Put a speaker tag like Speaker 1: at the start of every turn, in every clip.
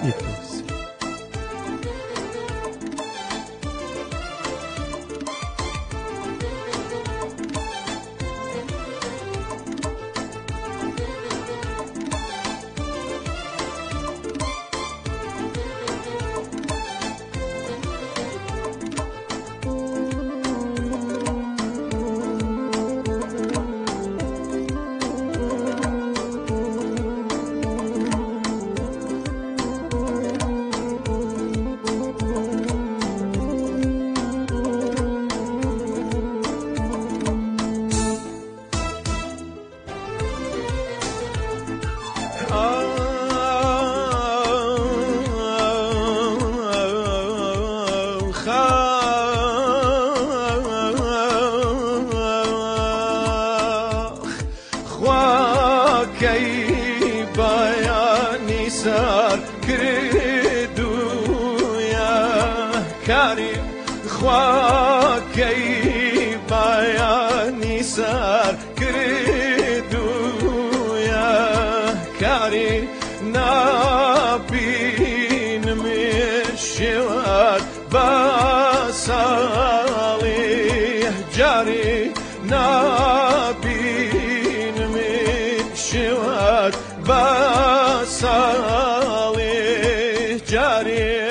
Speaker 1: يتوس.
Speaker 2: خواكي بياني سار كردو يا كريم خواكي بياني سار كردو يا كريم نابين مشوار بصالح جاري نابين مشوار بصالح جاري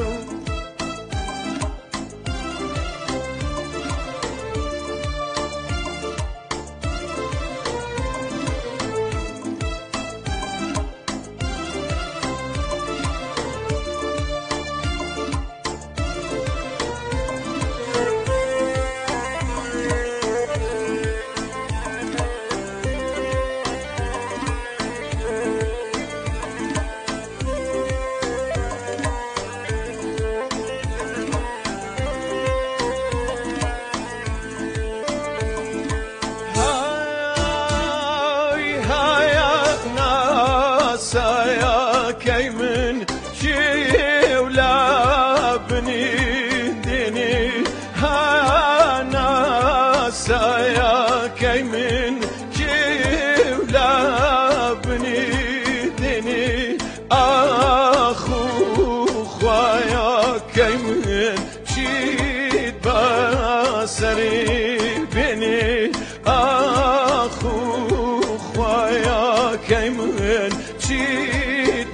Speaker 2: يا كيمن شي ولا بني ديني هانا يا كيمن شي ولا بني ديني اخو خوايا كيمن شي بصري بني اخو خوايا كيمن شيد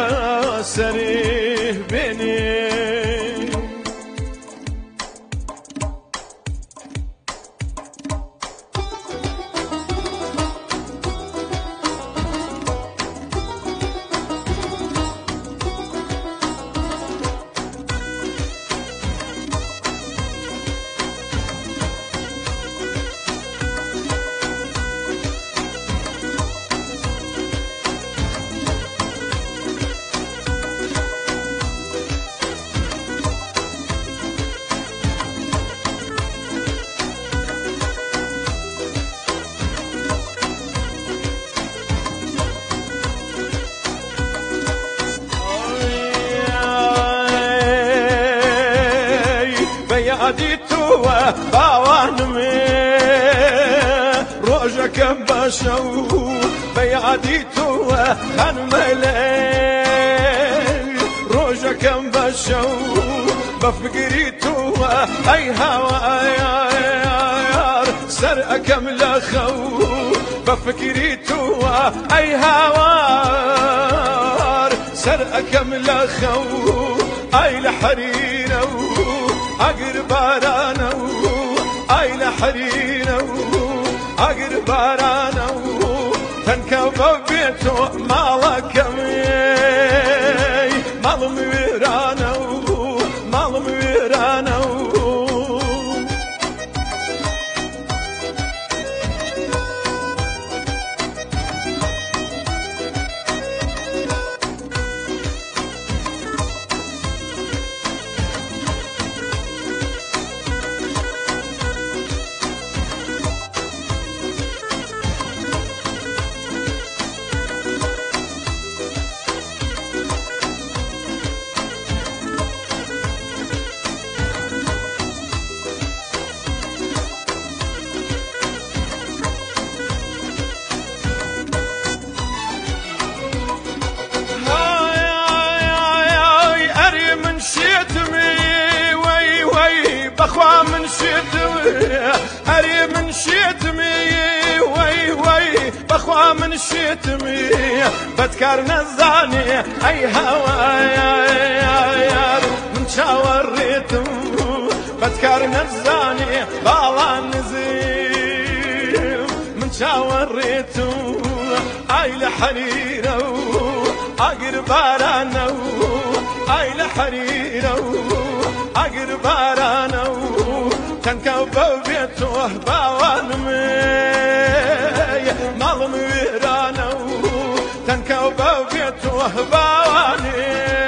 Speaker 2: بصري بني بياديتو باوانمي روجك بشو بياديتو خنملي روجك بشو بفقريتو اي هوار سرقك ملخو بفقريتو اي هوار سرقك ملخو اي لحريرو اقر بارانو اي لحريرو اقر بارانو تنكب بيتو مالك مال مويرانو مال مويرانو بخوا من شتمي أري من شتمي وي وي بخوا من شتمي بتكر نزاني أي هوايا من شاوريتم بتكر نزاني بالا نزيم من شاوريتم أي لحريرو أقرب أرانو أي لحريرو أقرب أرانو تنكب بيته باوان مي مال ميرانو تنكب بيته باواني